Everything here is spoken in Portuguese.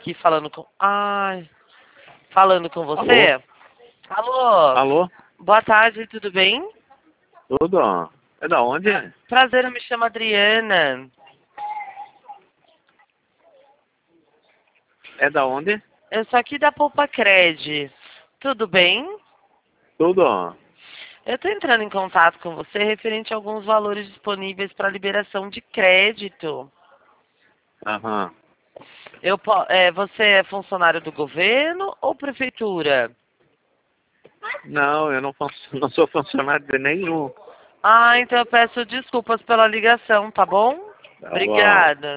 aqui falando com... Ai, falando com você. Alô? Alô? Boa tarde, tudo bem? Tudo? É da onde? Prazer, eu me chamo Adriana. É da onde? Eu sou aqui da Poupa Cred. Tudo bem? Tudo? Eu estou entrando em contato com você referente a alguns valores disponíveis para liberação de crédito. Aham. Você é funcionário do governo ou prefeitura? Não, eu não sou funcionário de nenhum. Ah, então eu peço desculpas pela ligação, tá bom? Tá bom. Obrigada.